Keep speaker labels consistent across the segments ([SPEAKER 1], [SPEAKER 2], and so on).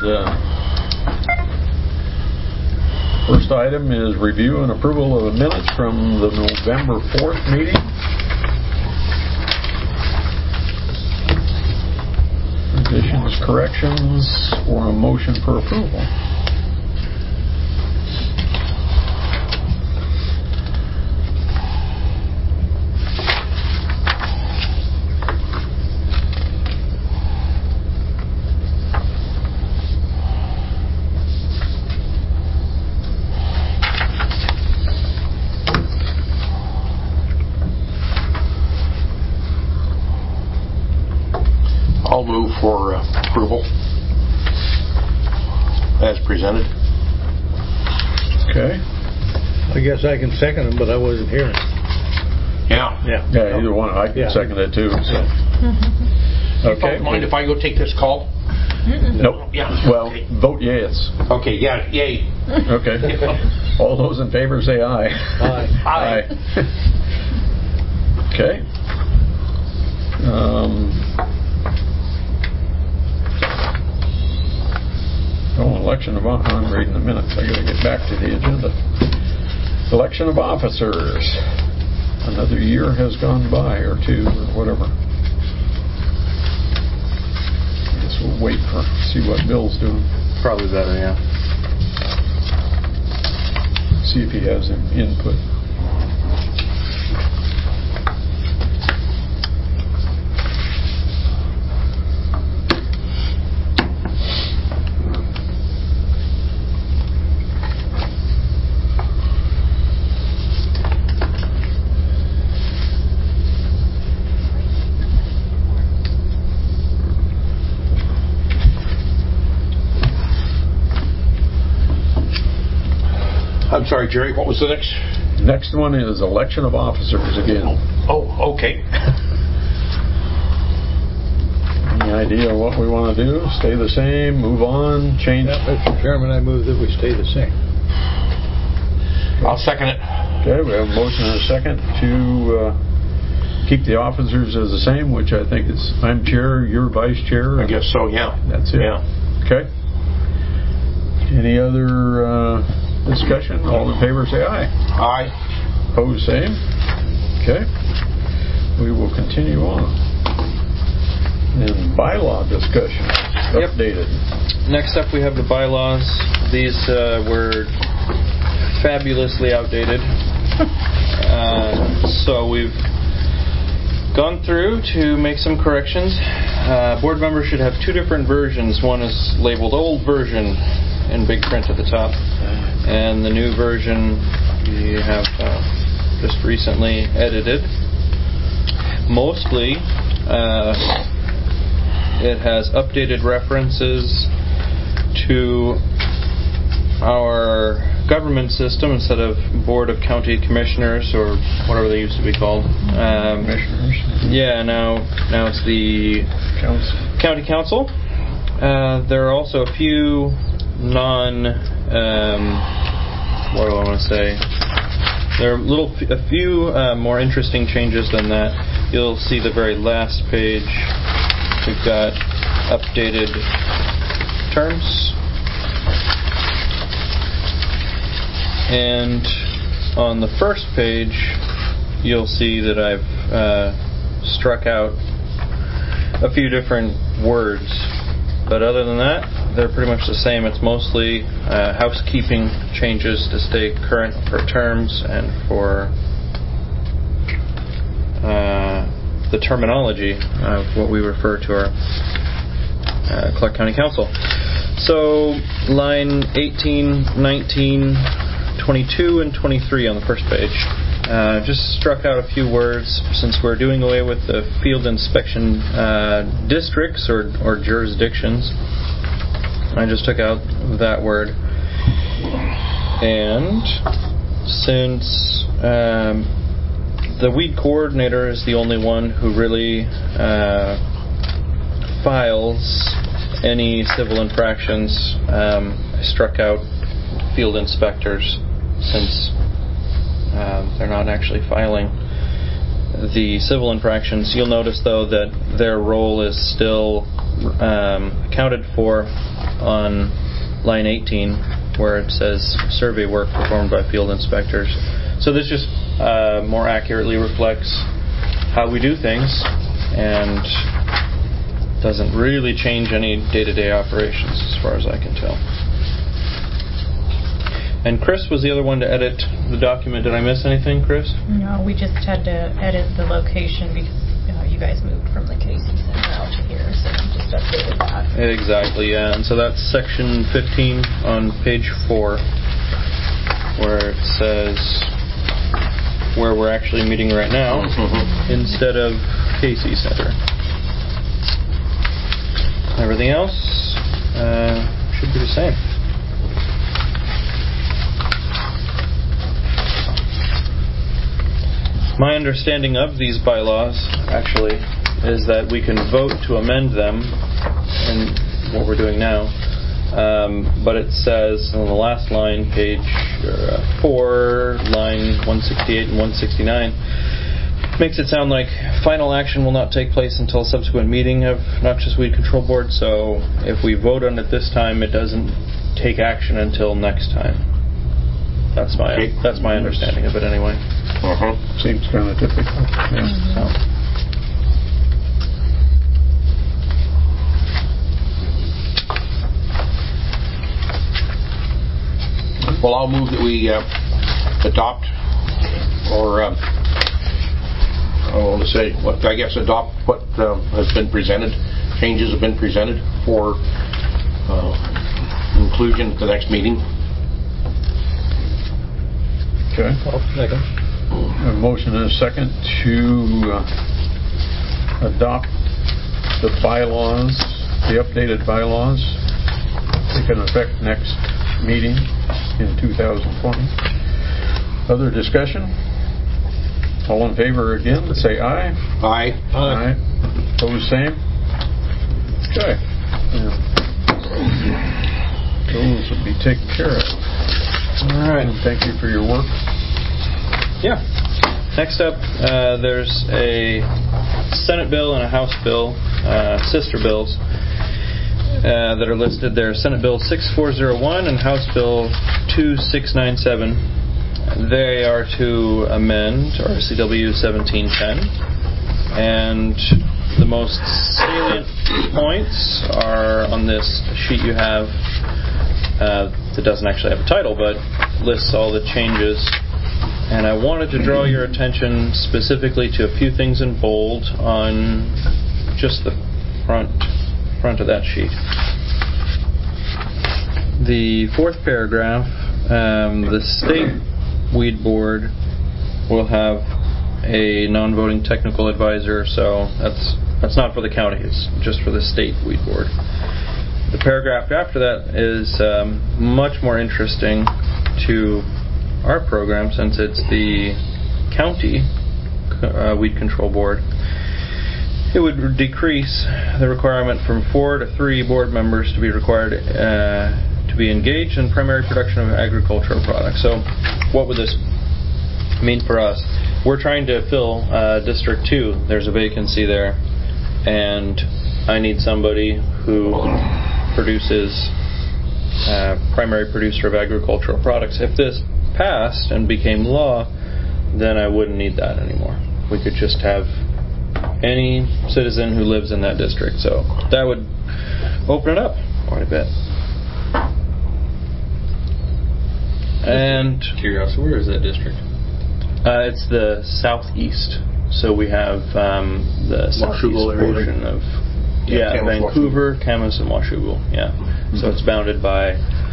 [SPEAKER 1] First item is review and approval of minutes from the November 4th meeting. Additions, corrections, or a motion for approval.
[SPEAKER 2] I'll move for approval as presented.
[SPEAKER 1] Okay.
[SPEAKER 3] I guess I can second them, but I wasn't here.
[SPEAKER 2] Yeah.
[SPEAKER 1] Yeah, either one. I can second it too. So. Okay.
[SPEAKER 2] Mind if I go take this call?
[SPEAKER 1] Nope.
[SPEAKER 2] Yeah.
[SPEAKER 1] Well, vote yes.
[SPEAKER 2] Okay. Yeah. Yay.
[SPEAKER 1] Okay. All those in favor say aye.
[SPEAKER 3] Aye.
[SPEAKER 1] Aye. Okay. Election of I'm reading the minutes. I got to get back to the agenda. Election of officers. Another year has gone by, or two, or whatever. I guess we'll wait for see what Bill's doing.
[SPEAKER 4] Probably better, yeah.
[SPEAKER 1] See if he has an input.
[SPEAKER 2] I'm sorry, Jerry. What was the next?
[SPEAKER 1] Next one is election of officers again.
[SPEAKER 2] Oh, okay.
[SPEAKER 1] Any idea what we want to do? Stay the same? Move on? Change?
[SPEAKER 3] Mr. Chairman, I move that we stay the same.
[SPEAKER 2] I'll second it.
[SPEAKER 1] Okay, we have a motion and a second to keep the officers as the same, which I think is I'm chair, you're vice chair.
[SPEAKER 2] I guess so, yeah.
[SPEAKER 1] That's it.
[SPEAKER 2] Yeah.
[SPEAKER 1] Okay. Any other discussion? All in favor say aye.
[SPEAKER 2] Aye.
[SPEAKER 1] Opposed, same. Okay. We will continue on. And bylaw discussion.
[SPEAKER 4] Yep.
[SPEAKER 1] Updated.
[SPEAKER 4] Next up we have the bylaws. These were fabulously outdated. So we've gone through to make some corrections. Board members should have two different versions. One is labeled old version in big print at the top, and the new version we have just recently edited. Mostly it has updated references to our government system instead of Board of County Commissioners or whatever they used to be called.
[SPEAKER 1] Commissioners.
[SPEAKER 4] Yeah, now it's the County Council. There are also a few what do I want to say? There are a few more interesting changes than that. You'll see the very last page. We've got updated terms. And on the first page, you'll see that I've struck out a few different words. But other than that, they're pretty much the same. It's mostly housekeeping changes to stay current for terms and for the terminology of what we refer to our Clark County Council. So line 18, 19, 22, and 23 on the first page. Just struck out a few words since we're doing away with the field inspection districts or jurisdictions. I just took out that word. And since the weed coordinator is the only one who really files any civil infractions, I struck out field inspectors since they're not actually filing the civil infractions. You'll notice, though, that their role is still accounted for on line 18 where it says survey work performed by field inspectors. So this just more accurately reflects how we do things and doesn't really change any day-to-day operations as far as I can tell. And Chris was the other one to edit the document. Did I miss anything, Chris?
[SPEAKER 5] No, we just had to edit the location because you guys moved from the Casey Center out to here, so we just updated that.
[SPEAKER 4] Exactly, yeah. And so that's section 15 on page 4, where it says where we're actually meeting right now instead of Casey Center. Everything else should be the same. My understanding of these bylaws, actually, is that we can vote to amend them in what we're doing now. But it says on the last line, page 4, line 168 and 169, makes it sound like final action will not take place until subsequent meeting of Noxious Weed Control Board. So if we vote on it this time, it doesn't take action until next time. That's my understanding of it anyway.
[SPEAKER 1] Seems kind of typical. Yeah.
[SPEAKER 2] Well, I'll move that we adopt, or adopt what has been presented. Changes have been presented for inclusion at the next meeting.
[SPEAKER 1] Okay.
[SPEAKER 3] I'll second.
[SPEAKER 1] A motion and a second to adopt the bylaws, the updated bylaws, taking effect next meeting in 2020. Other discussion? All in favor again, say aye.
[SPEAKER 2] Aye.
[SPEAKER 1] Aye. Opposed, same. Okay. Those will be taken care of.
[SPEAKER 4] All right.
[SPEAKER 1] Thank you for your work.
[SPEAKER 4] Yeah. Next up, there's a Senate bill and a House bill, sister bills, that are listed there. Senate Bill 6401 and House Bill 2697. They are to amend RCW 1710. And the most salient points are on this sheet you have that doesn't actually have a title, but lists all the changes. And I wanted to draw your attention specifically to a few things in bold on just the front of that sheet. The fourth paragraph, the state weed board will have a non-voting technical advisor, so that's not for the county, it's just for the state weed board. The paragraph after that is much more interesting to our program, since it's the county weed control board. It would decrease the requirement from 4 to 3 board members to be required to be engaged in primary production of agricultural products. So what would this mean for us? We're trying to fill District 2. There's a vacancy there, and I need somebody who produces primary producer of agricultural products. If this passed and became law, then I wouldn't need that anymore. We could just have any citizen who lives in that district. So that would open it up quite a bit. And
[SPEAKER 6] curiosity, where is that district?
[SPEAKER 4] It's the southeast. So we have the southeast portion of Vancouver, Camas, and Washougal. Yeah. Mm-hmm. So it's bounded by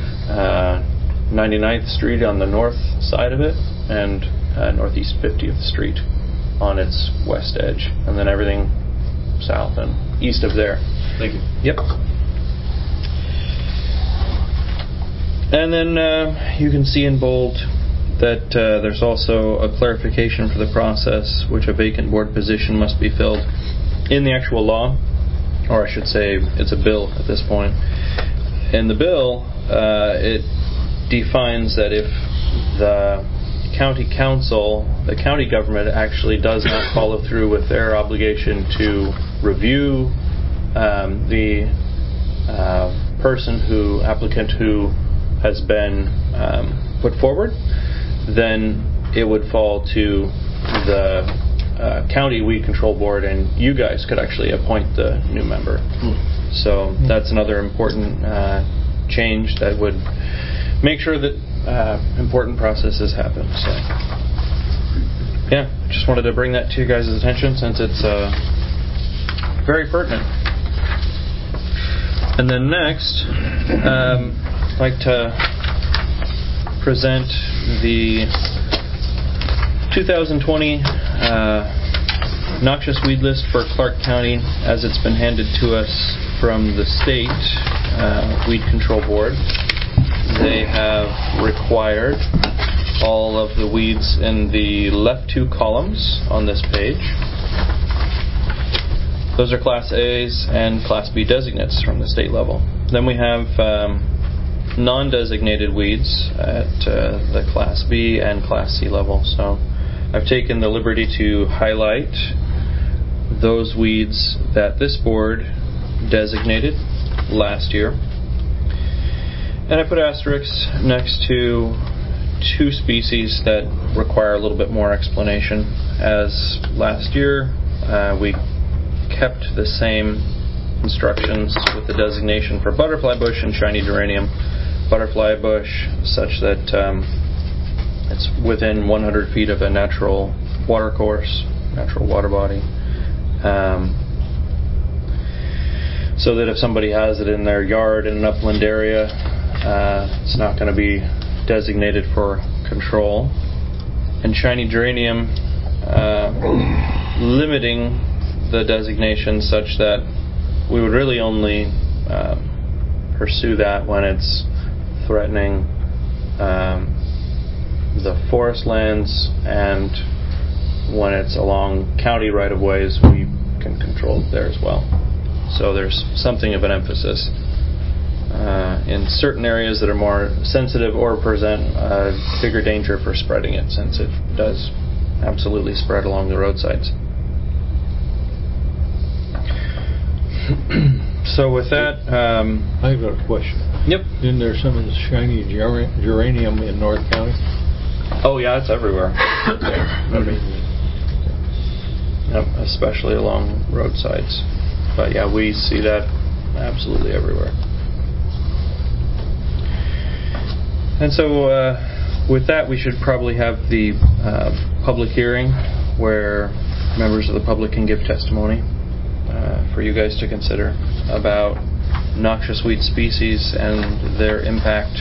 [SPEAKER 4] 99th Street on the north side of it, and Northeast 50th Street on its west edge, and then everything south and east of there.
[SPEAKER 6] Thank you.
[SPEAKER 4] Yep. And then you can see in bold that there's also a clarification for the process, which a vacant board position must be filled in the actual law, or I should say it's a bill at this point. In the bill, it defines that if the county council, the county government, actually does not follow through with their obligation to review the applicant who has been put forward, then it would fall to the county weed control board, and you guys could actually appoint the new member. So that's another important change that would make sure that important processes happen. So yeah, just wanted to bring that to you guys' attention since it's very pertinent. And then next, I'd like to present the 2020 noxious weed list for Clark County as it's been handed to us from the state weed control board. They have required all of the weeds in the left two columns on this page. Those are Class A's and Class B designates from the state level. Then we have non-designated weeds at the Class B and Class C level. So I've taken the liberty to highlight those weeds that this board designated last year. And I put asterisks next to two species that require a little bit more explanation. As last year, we kept the same instructions with the designation for butterfly bush and shiny geranium. Butterfly bush such that it's within 100 feet of a natural water course, natural water body. So that if somebody has it in their yard in an upland area, it's not going to be designated for control. And shiny geranium, limiting the designation such that we would really only pursue that when it's threatening the forest lands, and when it's along county right-of-ways, we can control it there as well. So there's something of an emphasis in certain areas that are more sensitive or present a bigger danger for spreading it, since it does absolutely spread along the roadsides. So with that,
[SPEAKER 3] I've got a question.
[SPEAKER 4] Yep.
[SPEAKER 3] Isn't there some of the shiny geranium in North County?
[SPEAKER 4] Oh yeah, it's everywhere.
[SPEAKER 3] I mean,
[SPEAKER 4] yep, especially along roadsides. But yeah, we see that absolutely everywhere. And so with that, we should probably have the public hearing where members of the public can give testimony for you guys to consider about noxious weed species and their impact.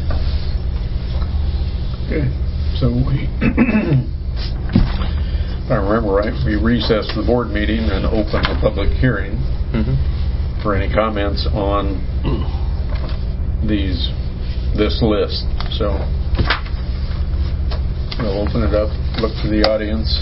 [SPEAKER 1] Okay, so we, if I remember right, we recessed the board meeting and opened the public hearing for any comments on this list. So we'll open it up, look to the audience,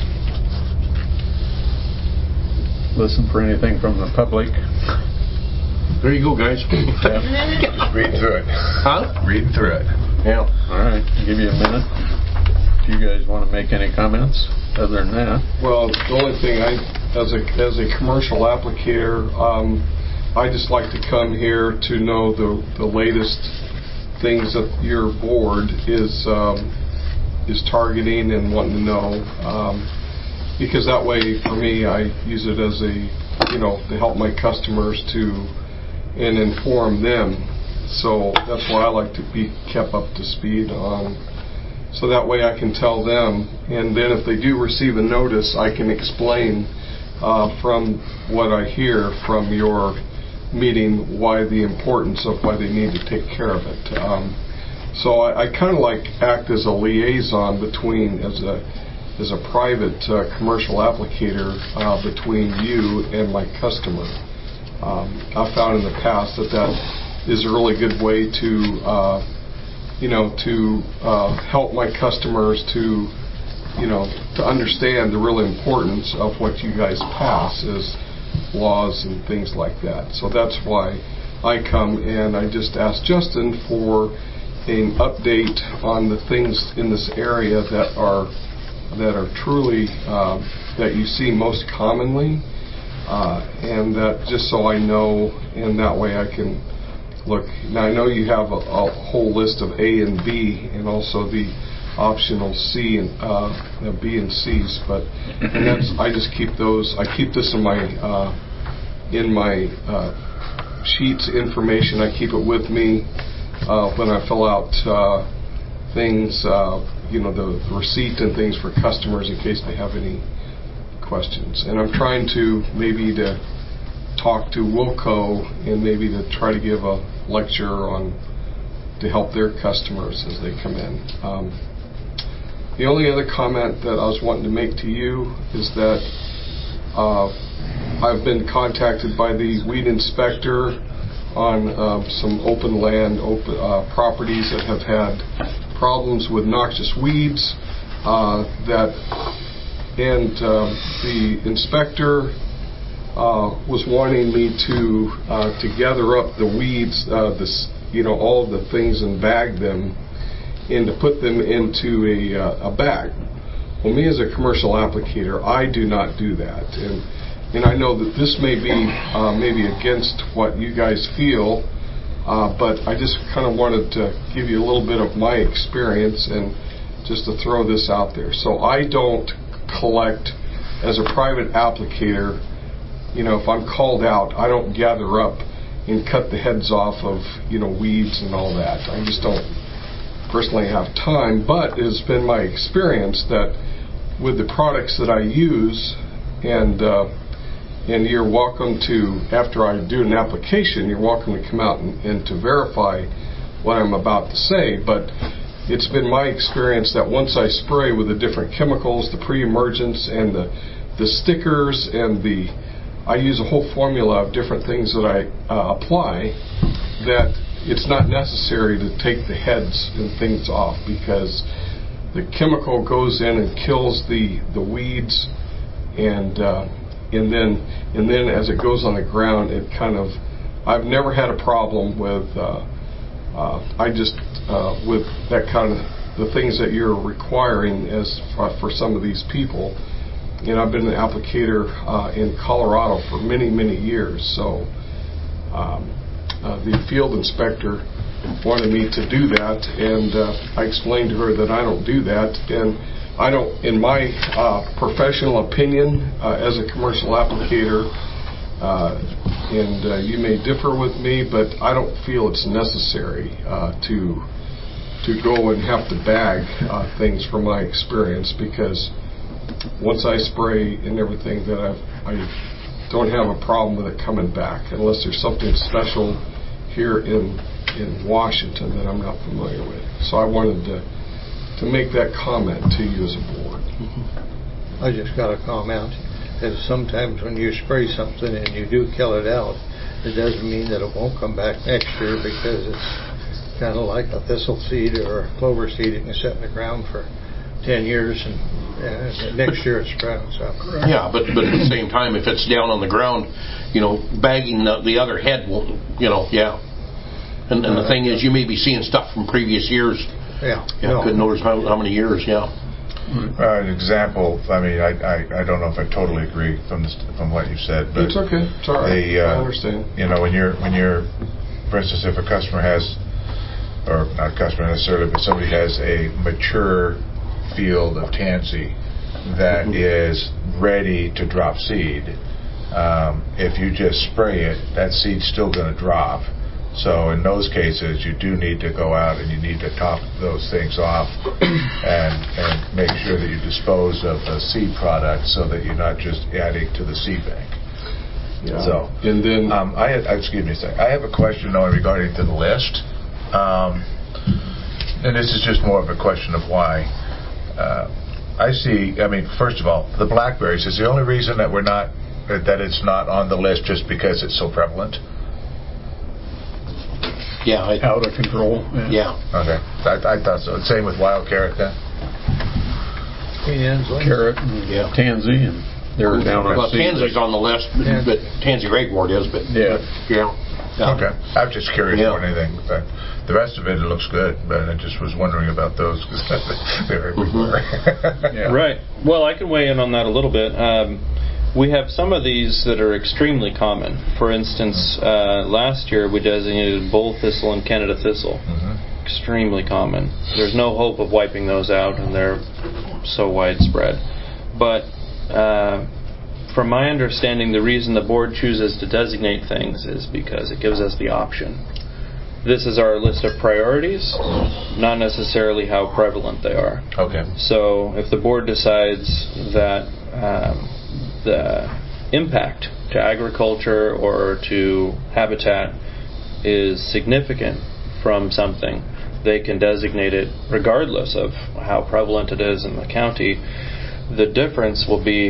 [SPEAKER 1] listen for anything from the public.
[SPEAKER 2] There you go, guys.
[SPEAKER 6] Just reading through it.
[SPEAKER 2] Huh?
[SPEAKER 6] Reading through it.
[SPEAKER 2] Yeah.
[SPEAKER 1] All right, I'll give you a minute. If you guys want to make any comments other than that.
[SPEAKER 7] Well, the only thing as a commercial applicator, I just like to come here to know the latest things that your board is targeting and wanting to know, because that way for me I use it as to help my customers and inform them. So that's why I like to be kept up to speed on, so that way I can tell them, and then if they do receive a notice, I can explain from what I hear from your meeting the importance of why they need to take care of it. So I kind of act as a liaison between, as a private commercial applicator between you and my customer. I've found in the past that is a really good way to help my customers to understand the real importance of what you guys pass as laws and things like that. So that's why I come, and I just asked Justin for an update on the things in this area that are truly that you see most commonly, and that just so I know, and that way I can look, now I know you have a whole list of A and B and also the optional C and B and C's, but I just keep those. I keep this in my sheets information. I keep it with me when I fill out things, the receipt and things for customers in case they have any questions. And I'm trying to maybe to talk to Wilco and maybe to try to give a lecture to help their customers as they come in. The only other comment that I was wanting to make to you is that I've been contacted by the weed inspector on some open land, properties that have had problems with noxious weeds. The inspector was wanting me to gather up the weeds, all of the things and bag them, and to put them into a bag. Well, me as a commercial applicator, I do not do that, and I know that this may be maybe against what you guys feel, but I just kind of wanted to give you a little bit of my experience and just to throw this out there. So I don't collect as a private applicator. If I'm called out, I don't gather up and cut the heads off of weeds and all that. I just don't personally have time, but it's been my experience that with the products that I use, and you're welcome to, after I do an application, you're welcome to come out and to verify what I'm about to say, but it's been my experience that once I spray with the different chemicals, the pre-emergence and the stickers and I use a whole formula of different things that I apply, that it's not necessary to take the heads and things off because the chemical goes in and kills the weeds, and then as it goes on the ground, it kind of. I've never had a problem with. With that kind of the things that you're requiring as for some of these people. And I've been an applicator in Colorado for many, many years. So the field inspector wanted me to do that, and I explained to her that I don't do that. And I don't, in my professional opinion, as a commercial applicator, and you may differ with me, but I don't feel it's necessary to go and have to bag things from my experience, because once I spray and everything, that I don't have a problem with it coming back unless there's something special here in Washington that I'm not familiar with. So I wanted to make that comment to you as a board.
[SPEAKER 3] I just got a comment that sometimes when you spray something and you do kill it out, it doesn't mean that it won't come back next year, because it's kind of like a thistle seed or a clover seed. It can sit in the ground for 10 years and next year it sprouts up.
[SPEAKER 2] Yeah, but at the same time, if it's down on the ground, bagging the other head won't, yeah. And the thing is, you may be seeing stuff from previous years.
[SPEAKER 3] Yeah.
[SPEAKER 2] Couldn't notice how many years, yeah.
[SPEAKER 6] An example, I don't know if I totally agree from what you said, but
[SPEAKER 7] it's okay. It's all right. I understand.
[SPEAKER 6] When you're, for instance, if a customer has, or not a customer necessarily, but somebody has a mature field of tansy that is ready to drop seed, if you just spray it, that seed's still going to drop. So in those cases, you do need to go out and you need to top those things off and make sure that you dispose of the seed product so that you're not just adding to the seed bank.
[SPEAKER 7] Yeah.
[SPEAKER 6] So,
[SPEAKER 7] and then
[SPEAKER 6] excuse me a second. I have a question regarding to the list, and this is just more of a question of why. I see. First of all, the blackberries is the only reason that it's not on the list just because it's so prevalent.
[SPEAKER 2] Yeah,
[SPEAKER 1] out of control.
[SPEAKER 2] Yeah.
[SPEAKER 6] Okay, I thought so. Same with wild carrot then.
[SPEAKER 1] Carrot and tansy, and they're down on.
[SPEAKER 2] Well, tansy's on the list, but tansy ragwort is. But
[SPEAKER 1] yeah.
[SPEAKER 6] Okay, I was just curious more than anything. But the rest of it looks good, but I just was wondering about those because they're everywhere.
[SPEAKER 4] Right. Well, I can weigh in on that a little bit. We have some of these that are extremely common. For instance, last year we designated bull thistle and Canada thistle. Extremely common. There's no hope of wiping those out, and they're so widespread. But from my understanding, the reason the board chooses to designate things is because it gives us the option. This is our list of priorities, not necessarily how prevalent they are.
[SPEAKER 6] Okay.
[SPEAKER 4] So if the board decides that the impact to agriculture or to habitat is significant from something, they can designate it regardless of how prevalent it is in the county. The difference will be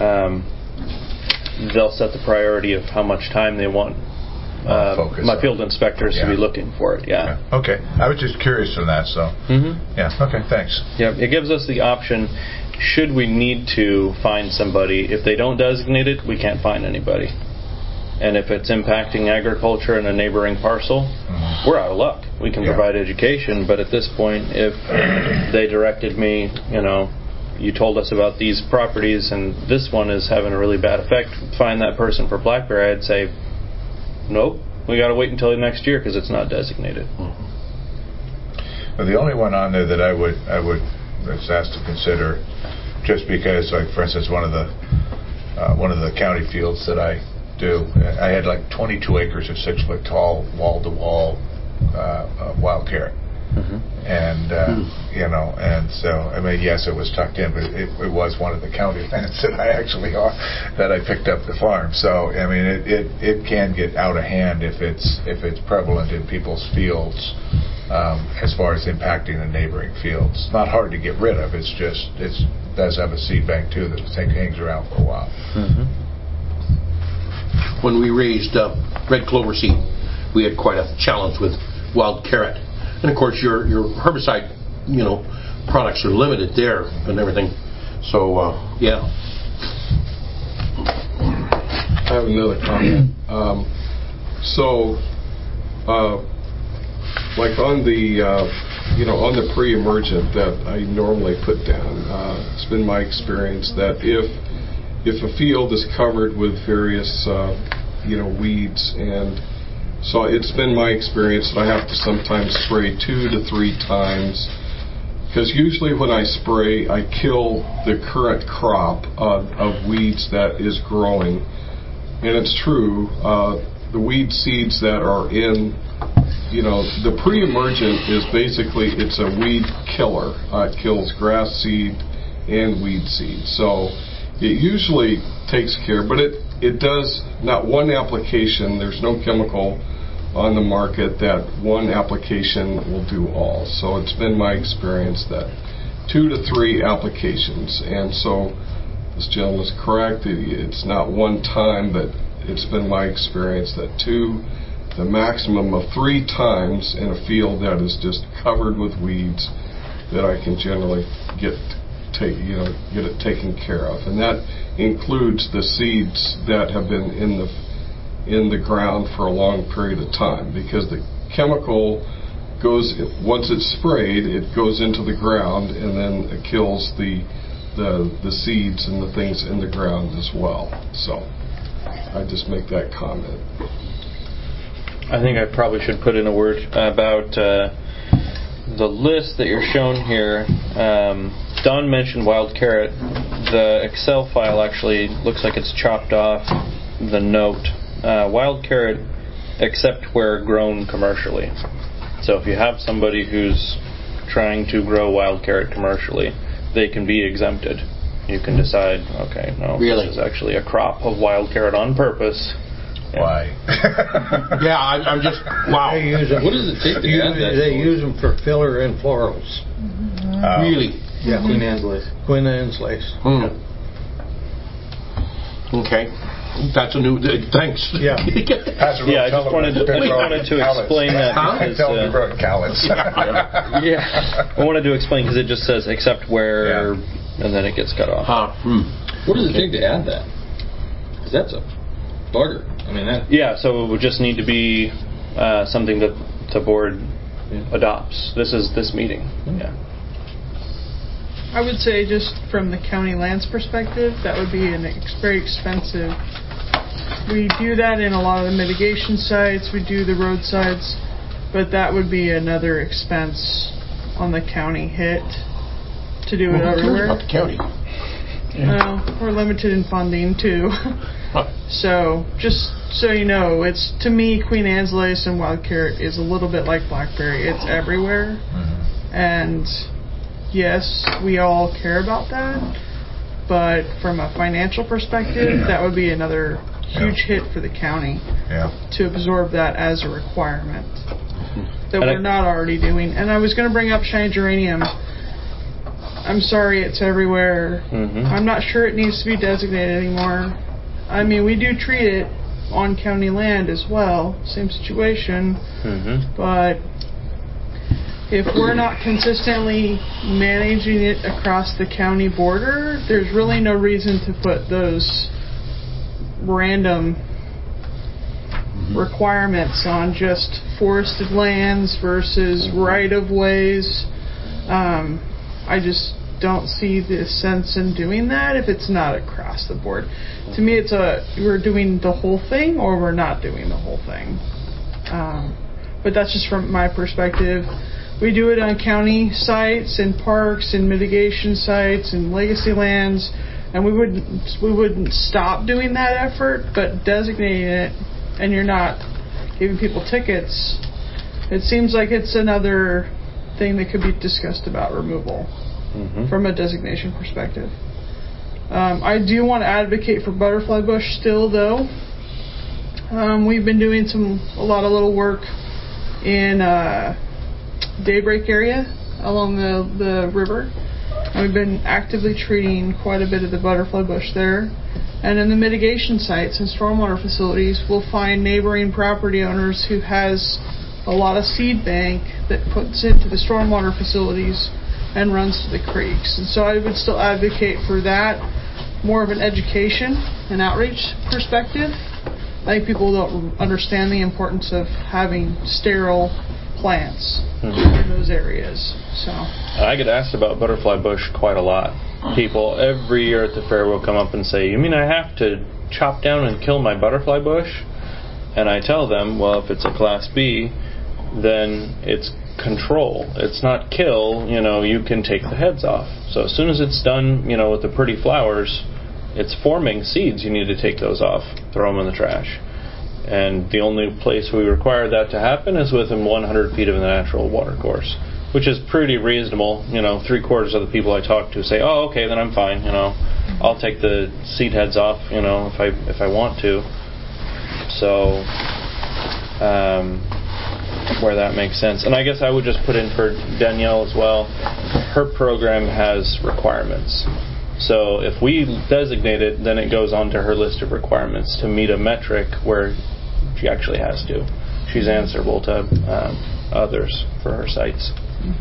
[SPEAKER 4] they'll set the priority of how much time they want my field inspectors to be looking for it. Yeah.
[SPEAKER 6] Okay. I was just curious on that, so. Yeah. Okay. Thanks.
[SPEAKER 4] Yeah. It gives us the option. Should we need to find somebody, if they don't designate it, we can't find anybody. And if it's impacting agriculture in a neighboring parcel, we're out of luck. We can provide education, but at this point, if they directed me, you told us about these properties and this one is having a really bad effect, find that person for blackberry, I'd say, nope, we got to wait until next year because it's not designated.
[SPEAKER 6] Well, the only one on there that I would was asked to consider, just because, like for instance, one of the county fields that I do, I had like 22 acres of 6 foot tall wall-to-wall wild carrot. And and so I mean, yes, it was tucked in, but it was one of the county lands that I picked up the farm. So I mean, it can get out of hand if it's prevalent in people's fields, as far as impacting the neighboring fields. Not hard to get rid of. It does have a seed bank too that hangs around for a while.
[SPEAKER 2] When we raised red clover seed, we had quite a challenge with wild carrot. And of course, your herbicide, products are limited there and everything. So, yeah.
[SPEAKER 7] I have another comment. Like on the, on the pre-emergent that I normally put down, it's been my experience that if a field is covered with various, weeds, and so it's been my experience that I have to sometimes spray 2 to 3 times, because usually when I spray, I kill the current crop of weeds that is growing. And it's true, the weed seeds that are in, the pre-emergent is basically, it's a weed killer. It kills grass seed and weed seed. So it usually takes care, but it does not one application. There's no chemical on the market that one application will do all. So it's been my experience that 2 to 3 applications. And so this gentleman is correct. It's not one time, but it's been my experience that 2, the maximum of 3 times in a field that is just covered with weeds, that I can generally get it taken care of. And that includes the seeds that have been in the ground for a long period of time, because the chemical goes, once it's sprayed, it goes into the ground and then it kills the seeds and the things in the ground as well. So I just make that comment.
[SPEAKER 4] I think I probably should put in a word about the list that you're shown here. Don mentioned wild carrot. The Excel file actually looks like it's chopped off the note. Wild carrot, except where grown commercially. So if you have somebody who's trying to grow wild carrot commercially, they can be exempted. You can decide, okay, no, this is actually a crop of wild carrot on purpose.
[SPEAKER 6] Why?
[SPEAKER 2] Yeah, I'm just, wow.
[SPEAKER 3] They use them,
[SPEAKER 8] what does it take to add that?
[SPEAKER 3] They use them for filler and florals.
[SPEAKER 2] Really?
[SPEAKER 3] Yeah.
[SPEAKER 8] Queen Anne's lace.
[SPEAKER 3] Queen Anne's lace.
[SPEAKER 2] Okay. That's a new, thanks.
[SPEAKER 3] Yeah.
[SPEAKER 4] I just wanted to explain that because I wanted to explain because it just says except where, and then it gets cut off.
[SPEAKER 8] What does it take to add that? Because that's a bugger. I mean that.
[SPEAKER 4] Yeah, so it would just need to be something that the board adopts. This is this meeting. Yeah.
[SPEAKER 9] I would say just from the county lands perspective, that would be very expensive. We do that in a lot of the mitigation sites. We do the roadsides, but that would be another expense on the county hit to do it everywhere.
[SPEAKER 2] About the county.
[SPEAKER 9] Well, we're limited in funding too. So just so you know, it's to me Queen Anne's lace and wild carrot is a little bit like blackberry. It's everywhere, and yes, we all care about that. But from a financial perspective, that would be another huge hit for the county to absorb that as a requirement that we're not already doing. And I was going to bring up shiny geranium. I'm sorry, it's everywhere. I'm not sure it needs to be designated anymore. I mean, we do treat it on county land as well, same situation. But if we're not consistently managing it across the county border, there's really no reason to put those random requirements on just forested lands versus right-of-ways. I just don't see the sense in doing that if it's not across the board. To me, it's we're doing the whole thing or we're not doing the whole thing. But that's just from my perspective. We do it on county sites and parks and mitigation sites and legacy lands, and we wouldn't stop doing that effort, but designating it and you're not giving people tickets, it seems like it's another thing that could be discussed about removal from a designation perspective. I do want to advocate for butterfly bush still, though. We've been doing a lot of little work in Daybreak area along the river. We've been actively treating quite a bit of the butterfly bush there. And in the mitigation sites and stormwater facilities, we'll find neighboring property owners who has a lot of seed bank that puts into the stormwater facilities and runs to the creeks. And so I would still advocate for that, more of an education and outreach perspective. I think people don't understand the importance of having sterile plants in those areas. So
[SPEAKER 4] I get asked about butterfly bush quite a lot. People every year at the fair will come up and say, "You mean I have to chop down and kill my butterfly bush?" And I tell them, well, if it's a Class B, then it's control. It's not kill. You can take the heads off. So as soon as it's done, with the pretty flowers, it's forming seeds. You need to take those off, throw them in the trash. And the only place we require that to happen is within 100 feet of the natural water course, which is pretty reasonable. 3/4 of the people I talk to say, "Oh, okay, then I'm fine. I'll take the seed heads off. If I want to." So, where that makes sense. And I guess I would just put in for Danielle as well. Her program has requirements. So if we designate it, then it goes on to her list of requirements to meet a metric where she actually has to. She's answerable to others for her sites.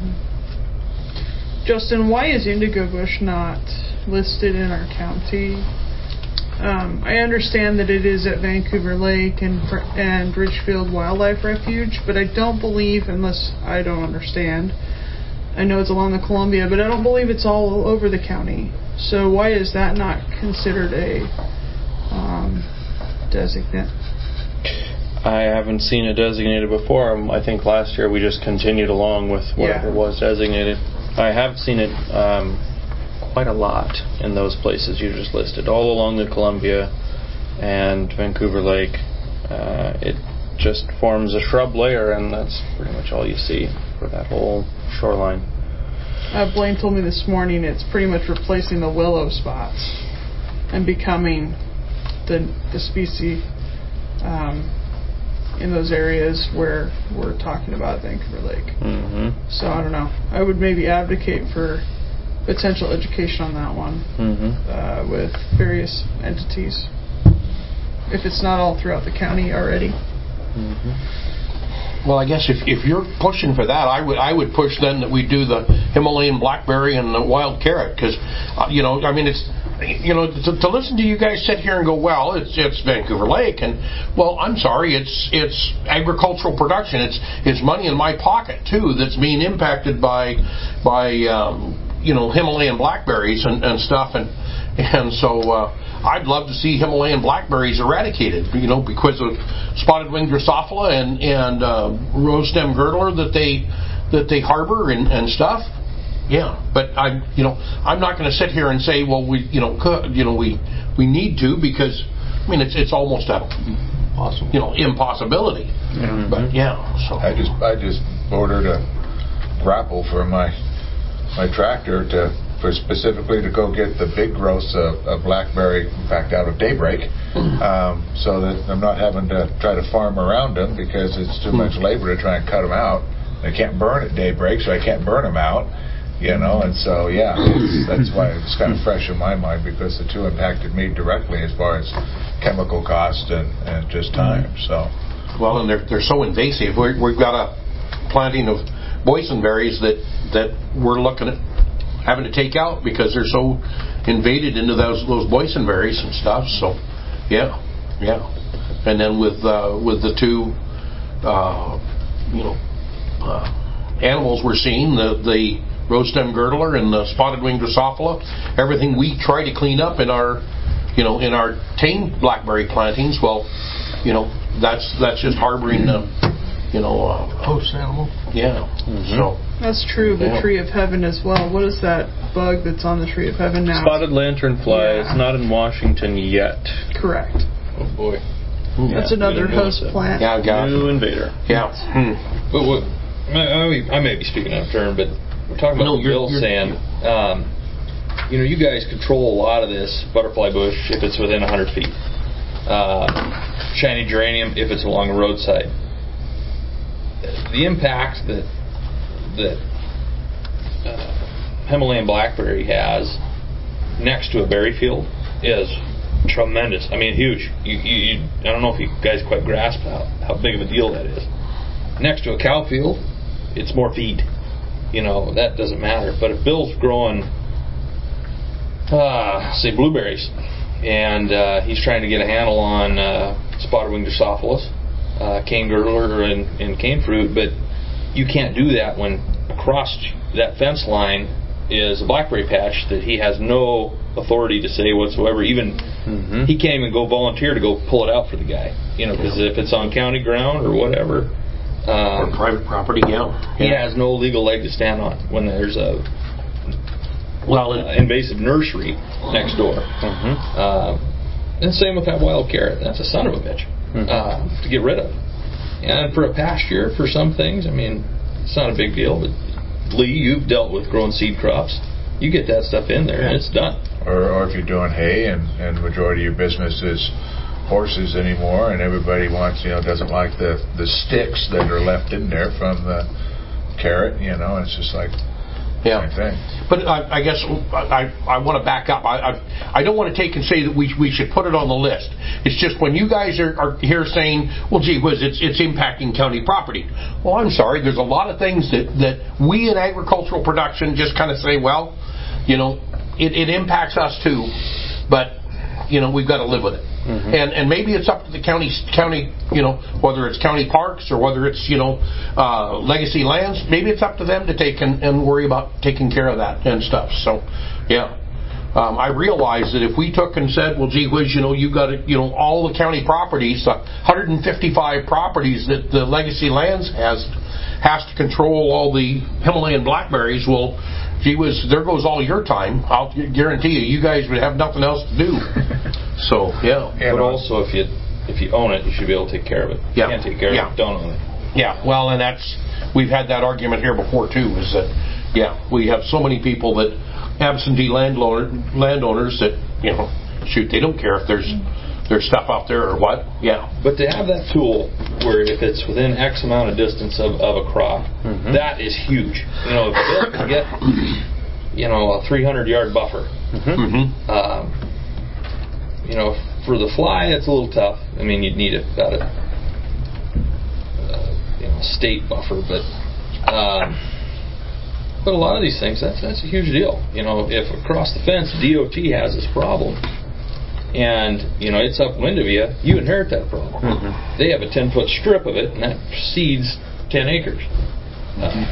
[SPEAKER 9] Justin, why is indigo bush not listed in our county? I understand that it is at Vancouver Lake and Ridgefield Wildlife Refuge, but I don't believe, unless I don't understand, I know it's along the Columbia, but I don't believe it's all over the county. So why is that not considered a designate?
[SPEAKER 4] I haven't seen it designated before. I think last year we just continued along with whatever was designated. I have seen it quite a lot in those places you just listed, all along the Columbia and Vancouver Lake. It just forms a shrub layer, and that's pretty much all you see for that whole shoreline.
[SPEAKER 9] Blaine told me this morning it's pretty much replacing the willow spots and becoming the species in those areas where we're talking about Vancouver Lake. So I don't know. I would maybe advocate for potential education on that one with various entities, if it's not all throughout the county already.
[SPEAKER 2] Well, I guess if you're pushing for that, I would push then that we do the Himalayan blackberry and the wild carrot, because it's to listen to you guys sit here and go, well, it's Vancouver Lake, and well, I'm sorry, it's agricultural production, it's money in my pocket too that's being impacted by Himalayan blackberries and stuff, and so I'd love to see Himalayan blackberries eradicated, because of spotted wing Drosophila and rose stem girdler that they harbor and stuff. Yeah, but I'm not going to sit here and say, well, we need to, because it's almost a impossibility.
[SPEAKER 1] Mm-hmm.
[SPEAKER 2] But so
[SPEAKER 6] I just ordered a grapple for my tractor specifically to go get the big growths of blackberry, in fact, out of Daybreak, so that I'm not having to try to farm around them, because it's too much labor to try and cut them out. They can't burn at Daybreak, so I can't burn them out. And so, that's why it's kind of fresh in my mind, because the two impacted me directly as far as chemical cost and just time. So,
[SPEAKER 2] well, and they're so invasive. We've got a planting of boysenberries that we're looking at having to take out because they're so invaded into those boysenberries and stuff. So, and then with the two, animals we're seeing, the rose stem girdler and the spotted wing Drosophila, everything we try to clean up in our tame blackberry plantings, well, that's just harboring the, host animal. Yeah. Mm-hmm. So
[SPEAKER 9] that's true of the tree of heaven as well. What is that bug that's on the tree of heaven now?
[SPEAKER 4] Spotted lanternfly. It's not in Washington yet.
[SPEAKER 9] Correct.
[SPEAKER 8] Oh boy.
[SPEAKER 9] That's another host plant.
[SPEAKER 2] Yeah,
[SPEAKER 4] new invader.
[SPEAKER 2] Yeah.
[SPEAKER 8] But what? I may be speaking out of turn, but we're talking about Bill saying, you guys control a lot of this butterfly bush if it's within 100 feet. Shiny geranium if it's along the roadside. The impact that Himalayan blackberry has next to a berry field is tremendous. I mean, huge. I don't know if you guys quite grasp how big of a deal that is. Next to a cow field, it's more feed. That doesn't matter. But if Bill's growing, say, blueberries, and he's trying to get a handle on spotted wing Drosophilus, cane girdler, and cane fruit, but you can't do that when across that fence line is a blackberry patch that he has no authority to say whatsoever. Even he can't even go volunteer to go pull it out for the guy. Because if it's on county ground or whatever,
[SPEAKER 2] or private property,
[SPEAKER 8] he has no legal leg to stand on when there's a invasive nursery next door. And same with that wild carrot. That's a son of a bitch to get rid of. And for a pasture, for some things, it's not a big deal. But Lee, you've dealt with growing seed crops. You get that stuff in there, and it's done.
[SPEAKER 6] Or if you're doing hay, and the majority of your business is horses anymore, and everybody doesn't like the sticks that are left in there from the carrot. It's just like same thing.
[SPEAKER 2] But I guess I want to back up. I don't want to take and say that we should put it on the list. It's just when you guys are here saying, well, gee whiz, it's impacting county property. Well, I'm sorry. There's a lot of things that we in agricultural production just kind of say, well, it impacts us too, but we've got to live with it. And maybe it's up to the county, whether it's county parks or whether it's legacy lands. Maybe it's up to them to take and worry about taking care of that and stuff. So, I realize that if we took and said, well, gee whiz, you've got all the county properties, 155 properties that the legacy lands has to control all the Himalayan blackberries. Well, gee whiz, there goes all your time. I'll guarantee you guys would have nothing else to do. So,
[SPEAKER 8] But also, if you own it, you should be able to take care of it. If you can't take care of it, don't own it.
[SPEAKER 2] Yeah, well, and we've had that argument here before too, is that, we have so many people that absentee landowners that, they don't care if there's stuff out there or what.
[SPEAKER 8] But to have that tool where if it's within X amount of distance of a crop, that is huge. If Bill can get, a 300-yard buffer. For the fly, it's a little tough. You'd need about a state buffer, but a lot of these things, that's a huge deal. If across the fence DOT has this problem, and it's upwind of you, you inherit that problem. They have a 10-foot strip of it, and that seeds 10 acres.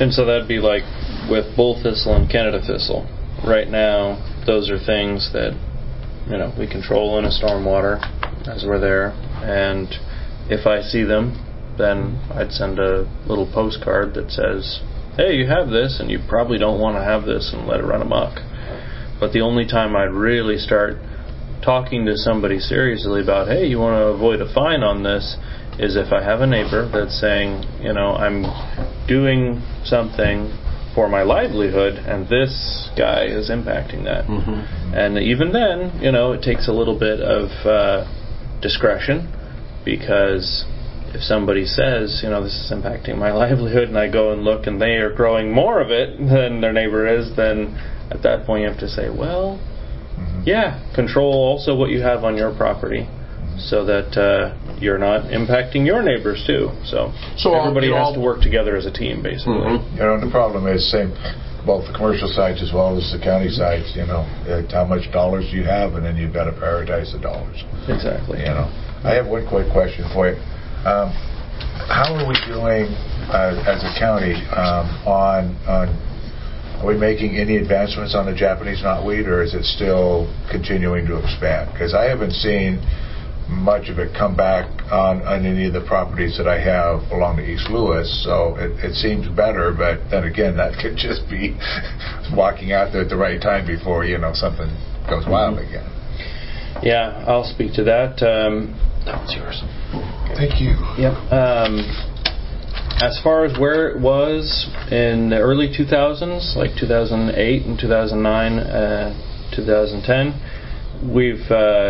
[SPEAKER 4] And so that'd be like with bull thistle and Canada thistle. Right now, those are things that, you know, we control in a stormwater as we're there. And if I see them, then I'd send a little postcard that says, hey, you have this, and you probably don't want to have this, and let it run amok. But the only time I'd really start talking to somebody seriously about, hey, you want to avoid a fine on this, is if I have a neighbor that's saying, you know, I'm doing something for my livelihood, and this guy is impacting that. Mm-hmm. And even then, you know, it takes a little bit of discretion, because if somebody says, you know, this is impacting my livelihood, and I go and look and they are growing more of it than their neighbor is, then at that point you have to say, well, yeah, control also what you have on your property, so that you're not impacting your neighbors too. So everybody has to work together as a team, basically.
[SPEAKER 6] Mm-hmm. You know, and the problem is same, both the commercial sites as well as the county sites. You know, how much dollars you have, and then you've got to prioritize the dollars.
[SPEAKER 4] Exactly.
[SPEAKER 6] You know, I have one quick question for you. How are we doing as a county on? Are we making any advancements on the Japanese knotweed, or is it still continuing to expand? Because I haven't seen much of it come back on any of the properties that I have along the East Lewis, so it seems better, but then again, that could just be walking out there at the right time before, you know, something goes wild again.
[SPEAKER 4] Yeah, I'll speak to that. That was yours.
[SPEAKER 6] Thank you.
[SPEAKER 4] Yep. As far as where it was in the early 2000s, like 2008 and 2009, 2010, we've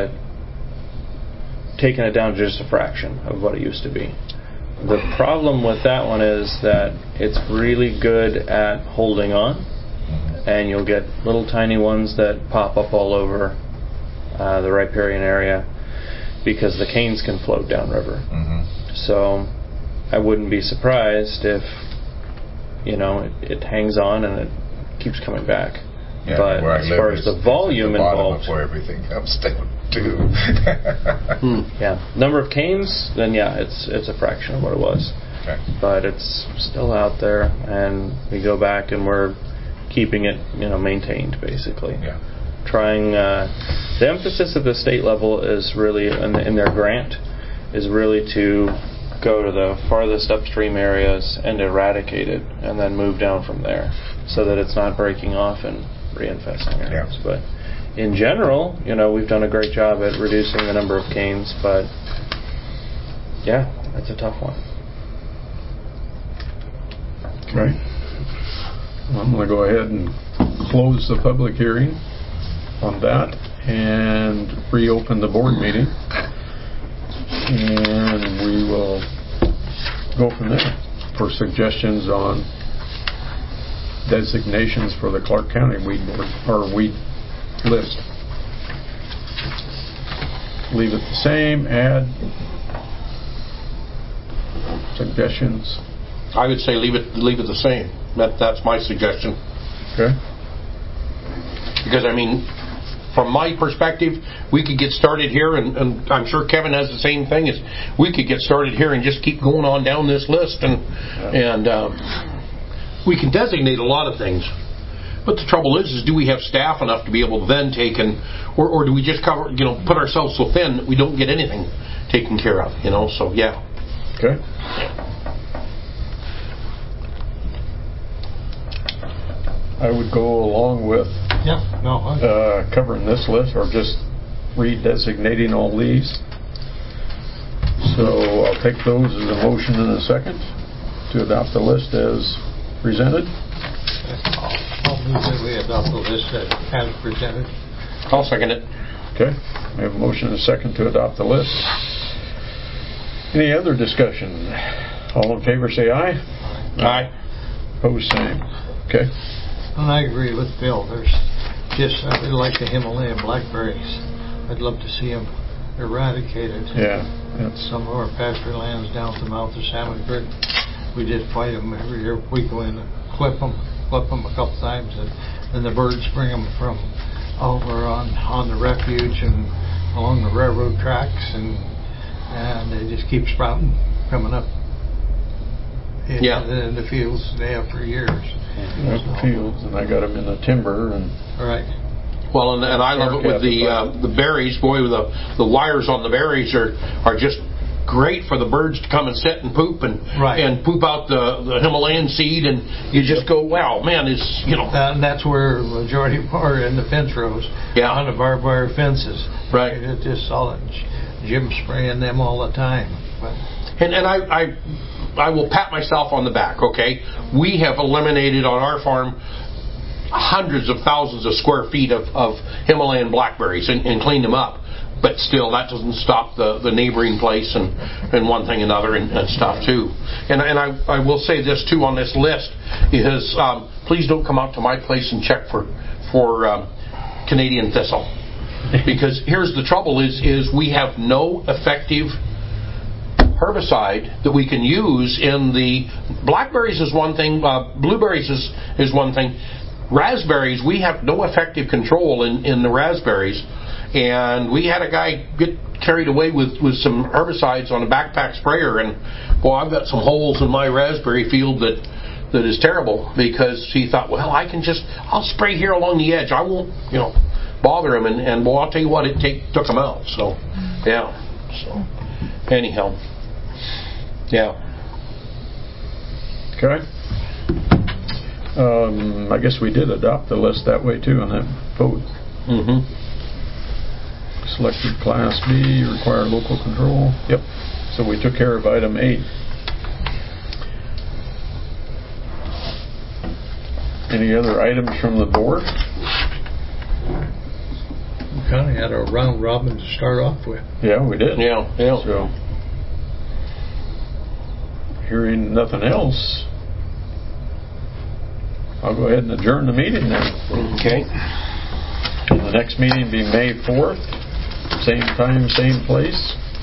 [SPEAKER 4] taken it down to just a fraction of what it used to be. The problem with that one is that it's really good at holding on, and you'll get little tiny ones that pop up all over the riparian area, because the canes can float downriver. Mm-hmm. So I wouldn't be surprised if, you know, it hangs on and it keeps coming back.
[SPEAKER 6] Yeah,
[SPEAKER 4] but as far as the volume involved,
[SPEAKER 6] where everything comes down to.
[SPEAKER 4] Yeah, number of canes, then yeah, it's a fraction of what it was.
[SPEAKER 6] Okay.
[SPEAKER 4] But it's still out there, and we go back and we're keeping it, you know, maintained, basically.
[SPEAKER 6] Yeah.
[SPEAKER 4] Trying the emphasis at the state level is really in their grant is really to go to the farthest upstream areas and eradicate it, and then move down from there, so that it's not breaking off and reinfesting areas.
[SPEAKER 6] Yeah.
[SPEAKER 4] But in general, you know, we've done a great job at reducing the number of canes, but yeah, it's a tough one.
[SPEAKER 1] Okay. I'm going to go ahead and close the public hearing on that and reopen the board meeting, and we will go from there for suggestions on designations for the Clark County weed board or weed list. Leave it the same, add suggestions.
[SPEAKER 2] I would say leave it the same. That's my suggestion.
[SPEAKER 1] Okay.
[SPEAKER 2] Because I mean, from my perspective, we could get started here, and I'm sure Kevin has the same thing. Is we could get started here and just keep going on down this list, and we can designate a lot of things. But the trouble is do we have staff enough to be able to then take or do we just cover, you know, put ourselves so thin that we don't get anything taken care of, you know? So yeah.
[SPEAKER 1] Okay. I would go along with covering this list, or just redesignating all these. So I'll take those as a motion in a second to adopt the list as presented.
[SPEAKER 3] I'll move that we adopt the list as presented.
[SPEAKER 2] I'll second it.
[SPEAKER 1] Okay. We have a motion and a second to adopt the list. Any other discussion? All in favor say aye.
[SPEAKER 2] Aye.
[SPEAKER 1] Opposed, same. Okay.
[SPEAKER 3] And I agree with Bill. There's just, I really like the Himalayan blackberries. I'd love to see them eradicated.
[SPEAKER 1] Yeah.
[SPEAKER 3] Some of our pasture lands down to the mouth of Salmon Creek, we just fight them every year. We go in and clip them a couple times, and then the birds bring them from over on the refuge and along the railroad tracks, and they just keep sprouting, coming up. in the fields they have for years.
[SPEAKER 1] Open fields, and I got them in the timber and.
[SPEAKER 3] Right.
[SPEAKER 2] Well, and I love it with the berries. Boy, the wires on the berries are just great for the birds to come and sit and poop and poop out the Himalayan seed, and you just go, wow, man, it's
[SPEAKER 3] And that's where the majority are in the fence rows.
[SPEAKER 2] Yeah.
[SPEAKER 3] On the barbed wire fences.
[SPEAKER 2] Right.
[SPEAKER 3] It's just solid. Jim's spraying them all the time. But.
[SPEAKER 2] And I will pat myself on the back. Okay, we have eliminated on our farm hundreds of thousands of square feet of Himalayan blackberries and cleaned them up. But still, that doesn't stop the neighboring place and one thing another and stuff too. And I will say this too on this list is please don't come out to my place and check for Canadian thistle, because here's the trouble is we have no effective herbicide that we can use in the blackberries is one thing, blueberries is one thing. Raspberries, we have no effective control in the raspberries. And we had a guy get carried away with some herbicides on a backpack sprayer, and boy, I've got some holes in my raspberry field that is terrible, because he thought, well, I'll spray here along the edge. I won't, bother him, and boy, I'll tell you what, it took him out. So, yeah. So, anyhow, yeah.
[SPEAKER 1] Okay. I guess we did adopt the list that way too on that vote.
[SPEAKER 2] Mm-hmm.
[SPEAKER 1] Selected Class B, require local control. Yep. So we took care of item 8. Any other items from the board?
[SPEAKER 3] We kind of had a round robin to start off with.
[SPEAKER 1] Yeah, we did.
[SPEAKER 2] Yeah.
[SPEAKER 1] So, hearing nothing else, I'll go ahead and adjourn the meeting then.
[SPEAKER 2] Okay.
[SPEAKER 1] And the next meeting will be May 4th. Same time, same place.